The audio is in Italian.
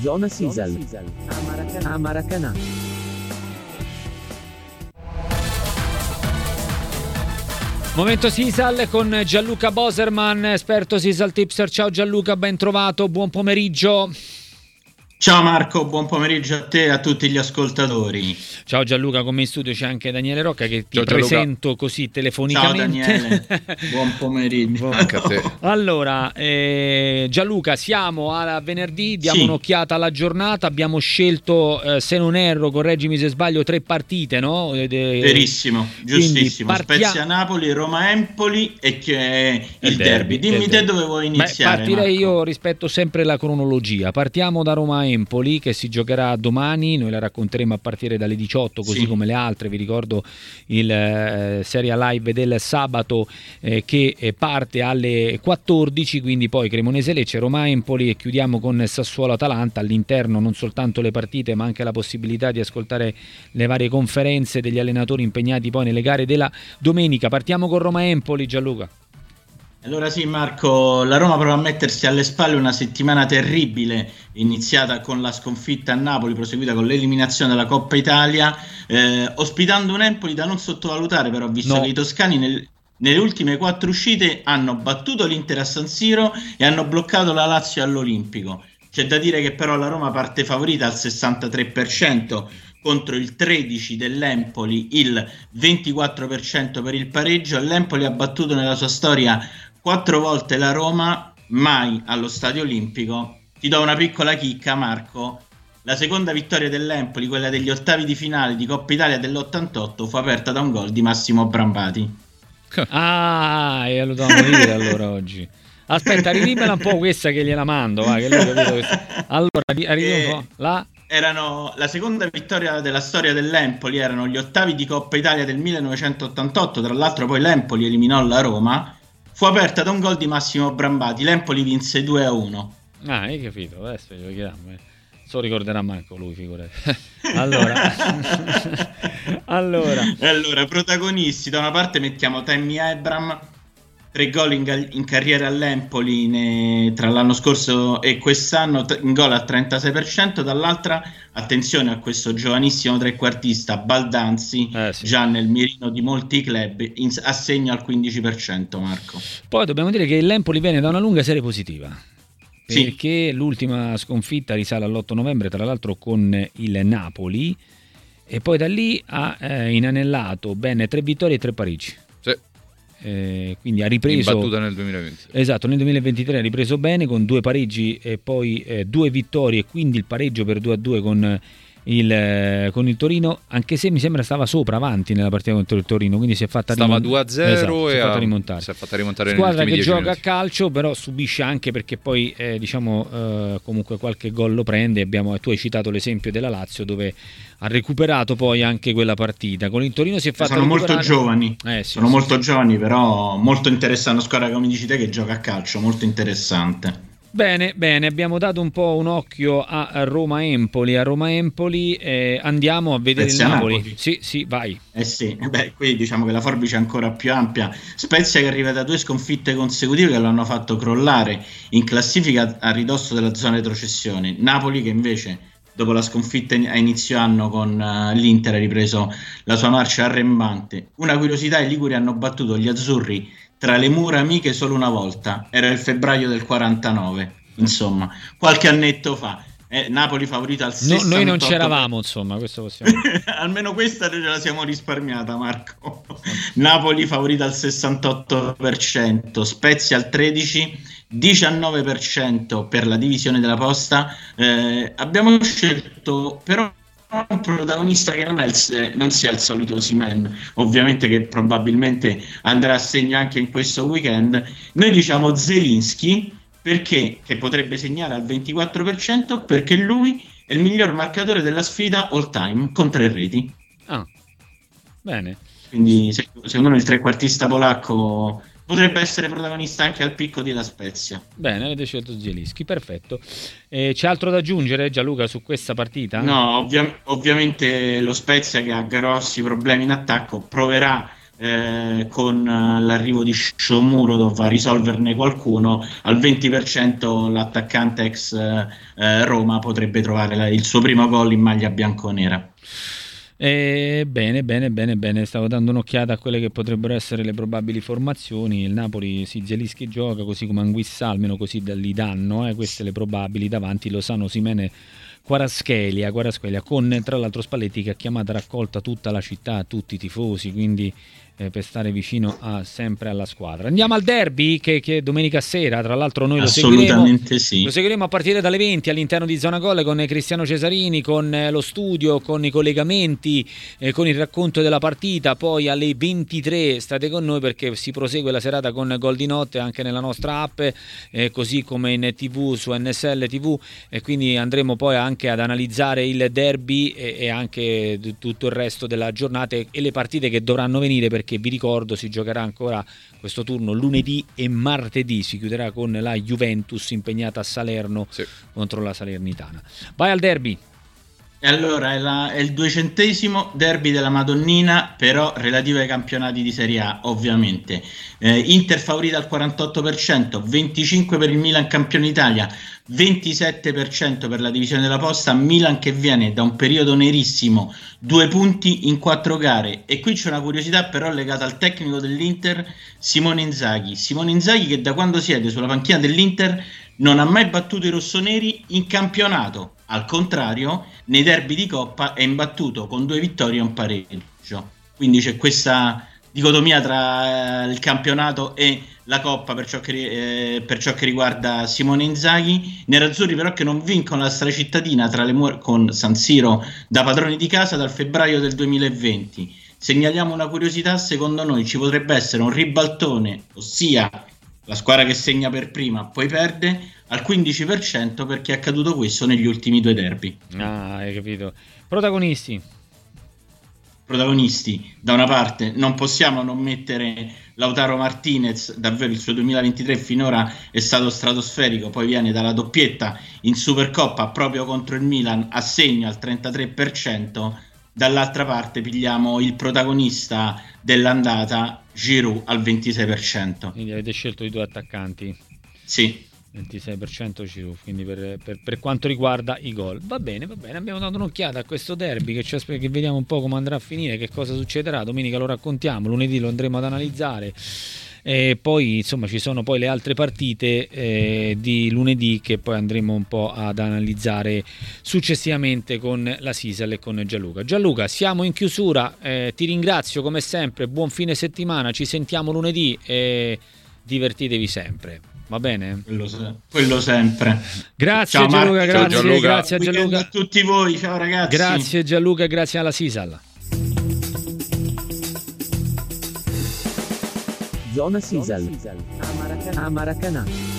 Zona Sisal. A Maracanã. Momento Sisal con Gianluca Boserman, esperto Sisal Tipster. Ciao Gianluca, ben trovato, buon pomeriggio. Ciao Marco, buon pomeriggio a te e a tutti gli ascoltatori. Ciao Gianluca, con me in studio c'è anche Daniele Rocca che ti Ciao, presento così telefonicamente. Ciao Daniele, buon pomeriggio. Anche a te. Allora, Gianluca, siamo a venerdì, diamo un'occhiata alla giornata, abbiamo scelto, se non erro, correggimi se sbaglio, 3 partite, no? Verissimo, giustissimo. Spezia-Napoli, Roma-Empoli e il derby. Dimmi te dove vuoi iniziare. Partirei Marco. io, rispetto sempre la cronologia. Partiamo da Roma-Empoli, che si giocherà domani, noi la racconteremo a partire dalle 18, così come le altre. Vi ricordo il Serie Live del sabato che parte alle 14, quindi poi Cremonese-Lecce, Roma-Empoli e chiudiamo con Sassuolo-Atalanta. All'interno non soltanto le partite ma anche la possibilità di ascoltare le varie conferenze degli allenatori impegnati poi nelle gare della domenica. Partiamo con Roma-Empoli, Gianluca. Allora sì Marco, la Roma prova a mettersi alle spalle una settimana terribile, iniziata con la sconfitta a Napoli, proseguita con l'eliminazione dalla Coppa Italia, ospitando un Empoli da non sottovalutare, però visto che i toscani nelle ultime 4 uscite hanno battuto l'Inter a San Siro e hanno bloccato la Lazio all'Olimpico. C'è da dire che però la Roma parte favorita al 63% contro il 13% dell'Empoli, il 24% per il pareggio. L'Empoli ha battuto nella sua storia 4 volte la Roma, mai allo Stadio Olimpico. Ti do una piccola chicca, Marco. La seconda vittoria dell'Empoli, quella degli ottavi di finale di Coppa Italia dell'88, fu aperta da un gol di Massimo Brambati. Ah, e lo dobbiamo dire allora oggi. Aspetta, ridimela un po' questa che gliela mando, va, che lui capito questa. Allora, arrivi un po'. La seconda vittoria della storia dell'Empoli erano gli ottavi di Coppa Italia del 1988, tra l'altro poi l'Empoli eliminò la Roma, fu aperta da un gol di Massimo Brambati, l'Empoli vinse 2-1. Ah, hai capito, adesso glielo chiediamo. So ricorderà manco lui, figurati. Allora, protagonisti, da una parte mettiamo Tammy Abraham, 3 gol in carriera all'Empoli tra l'anno scorso e quest'anno, in gol al 36%, dall'altra attenzione a questo giovanissimo trequartista Baldanzi, già nel mirino di molti club, assegno al 15%, Marco. Poi dobbiamo dire che l'Empoli viene da una lunga serie positiva, perché l'ultima sconfitta risale all'8 novembre, tra l'altro con il Napoli, e poi da lì ha inanellato bene 3 vittorie e 3 pareggi. Quindi ha ripreso in battuta nel 2020. Esatto, nel 2023 ha ripreso bene con 2 pareggi e poi 2 vittorie, e quindi il pareggio per 2-2 con il Torino, anche se mi sembra stava avanti nella partita contro il Torino, quindi si è fatta 2-0 esatto, e si è fatta rimontare squadra che gioca minuti. a calcio, però subisce anche perché poi comunque qualche gol lo prende. Tu hai citato l'esempio della Lazio, dove ha recuperato poi anche quella partita. Con il Torino si è fatta molto giovani, molto giovani, però molto interessante, una squadra come dici te che gioca a calcio, molto interessante. Bene, abbiamo dato un po' un occhio a Roma-Empoli. Andiamo a vedere il Napoli. Sì, vai. Qui diciamo che la forbice è ancora più ampia. Spezia che arriva da 2 sconfitte consecutive che lo hanno fatto crollare in classifica a ridosso della zona retrocessione. Napoli che invece, dopo la sconfitta a inizio anno con l'Inter, ha ripreso la sua marcia arrembante. Una curiosità: i liguri hanno battuto gli azzurri tra le mura amiche solo una volta, era il febbraio del 49, insomma, qualche annetto fa. Napoli favorita al 68%. Noi non c'eravamo, insomma, questo possiamo almeno questa ce la siamo risparmiata, Marco. Napoli favorita al 68%, Spezia al 13%, 19% per la divisione della posta. Abbiamo scelto però un protagonista che non sia il solito Osimhen, ovviamente, che probabilmente andrà a segno anche in questo weekend. Noi diciamo Zelinski, perché che potrebbe segnare al 24%, perché lui è il miglior marcatore della sfida all time con 3 reti. Bene, quindi secondo me il trequartista polacco potrebbe essere protagonista anche al picco della Spezia. Bene, avete scelto Zielinski, perfetto. C'è altro da aggiungere, Gianluca, su questa partita? No, ovviamente lo Spezia, che ha grossi problemi in attacco, proverà con l'arrivo di Shomurodov a risolverne qualcuno, al 20% l'attaccante ex Roma potrebbe trovare il suo primo gol in maglia bianconera. Bene, stavo dando un'occhiata a quelle che potrebbero essere le probabili formazioni. Il Napoli, Zielinski gioca, così come Anguissa, almeno così gli danno, queste le probabili. Davanti Lozano, Osimhen, Kvaratskhelia, con tra l'altro Spalletti che ha chiamato a raccolta tutta la città, tutti i tifosi, quindi per stare vicino sempre alla squadra. Andiamo al derby che domenica sera, tra l'altro noi lo seguiremo a partire dalle 20 all'interno di Zona Gol con Cristiano Cesarini, con lo studio, con i collegamenti, con il racconto della partita. Poi alle 23 state con noi perché si prosegue la serata con Gol di Notte anche nella nostra app, così come in TV su NSL TV, e quindi andremo poi anche ad analizzare il derby e anche tutto il resto della giornata e le partite che dovranno venire, perché vi ricordo si giocherà ancora questo turno lunedì e martedì si chiuderà con la Juventus impegnata a Salerno contro la Salernitana. Vai al derby. E allora è il 200° derby della Madonnina, però relativo ai campionati di Serie A, ovviamente. Inter favorita al 48%, 25% per il Milan campione d'Italia, 27% per la divisione della Posta. Milan che viene da un periodo nerissimo, 2 punti in 4 gare. E qui c'è una curiosità però legata al tecnico dell'Inter, Simone Inzaghi che da quando siede sulla panchina dell'Inter non ha mai battuto i rossoneri in campionato. Al contrario, nei derby di Coppa è imbattuto con 2 vittorie e un pareggio. Quindi c'è questa dicotomia tra il campionato e la Coppa per ciò che riguarda Simone Inzaghi. Nerazzurri però che non vincono la Straccittadina tra le mura con San Siro da padroni di casa dal febbraio del 2020. Segnaliamo una curiosità: secondo noi ci potrebbe essere un ribaltone, ossia la squadra che segna per prima poi perde, al 15%, perché è accaduto questo negli ultimi 2 derby. Hai capito. Protagonisti, da una parte non possiamo non mettere Lautaro Martinez, davvero il suo 2023 finora è stato stratosferico, poi viene dalla doppietta in Supercoppa proprio contro il Milan a segno al 33%. Dall'altra parte pigliamo il protagonista dell'andata, Giroud, al 26%. Quindi avete scelto i 2 attaccanti? Sì. 26% Giroud, quindi per quanto riguarda i gol. Va bene, abbiamo dato un'occhiata a questo derby che vediamo un po' come andrà a finire, che cosa succederà. Domenica lo raccontiamo, lunedì lo andremo ad analizzare. E poi insomma ci sono poi le altre partite di lunedì che poi andremo un po' ad analizzare successivamente con la Sisal e con Gianluca. Siamo in chiusura, ti ringrazio come sempre, buon fine settimana, ci sentiamo lunedì e divertitevi sempre, va bene? Quello sempre. Grazie. Ciao, Gianluca, grazie a Gianluca, a tutti voi, ciao ragazzi. Grazie Gianluca e grazie alla Sisal. Zona Sisal a Maracanã.